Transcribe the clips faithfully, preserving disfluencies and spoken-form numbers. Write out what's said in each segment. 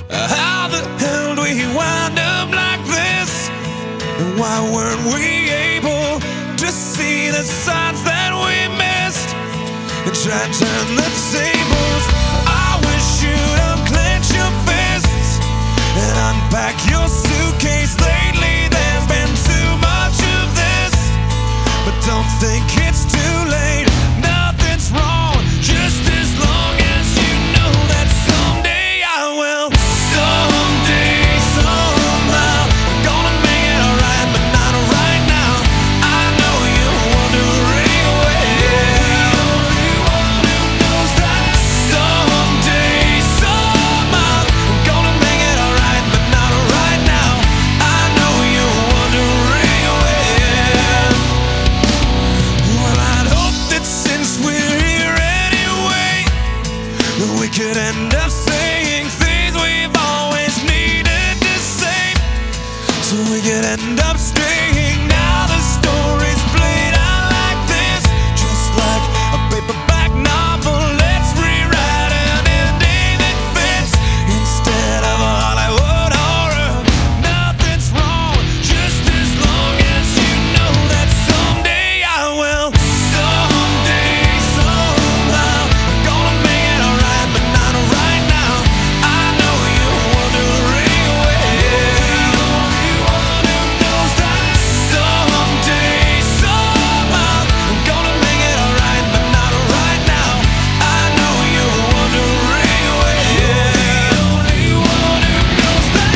How the hell do we wind up like this? And why weren't we able to see the signs that we missed and try to turn the tables? I wish you'd unclench your fists and unpack your suitcase. Lately there's been too much of this, but don't think it's too late. Nothing's wrong, just as long as you know that someday I will. Someday, somehow, I'm gonna make it alright, but not right now. I know you're wondering where. Only one who knows that. Someday, somehow, I'm gonna make it alright, but not right now. I know you're wondering where. Well, I'd hope that since we're here anyway, that we could end up saying things we've always needed to say, so we could end up straying. Now the story's played out like this, just like a paperback novel. Let's rewrite an ending that fits instead of a Hollywood horror. Nothing's wrong, just as long as you know that someday I will. Someday, somehow, I'm gonna make it alright, but not right now. I know you're wondering where. Only one who knows that. Someday, somehow, I'm gonna make it alright, but not right now. I know you're wondering where. Only one who knows that.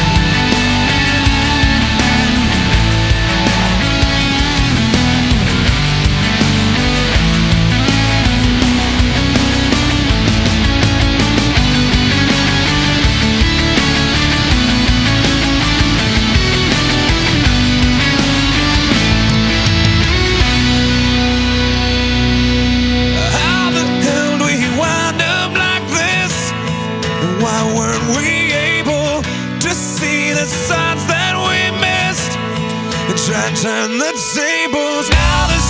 How the hell do we wind up like this? And why weren't we able to see the signs that we missed and try to turn the tables? Now the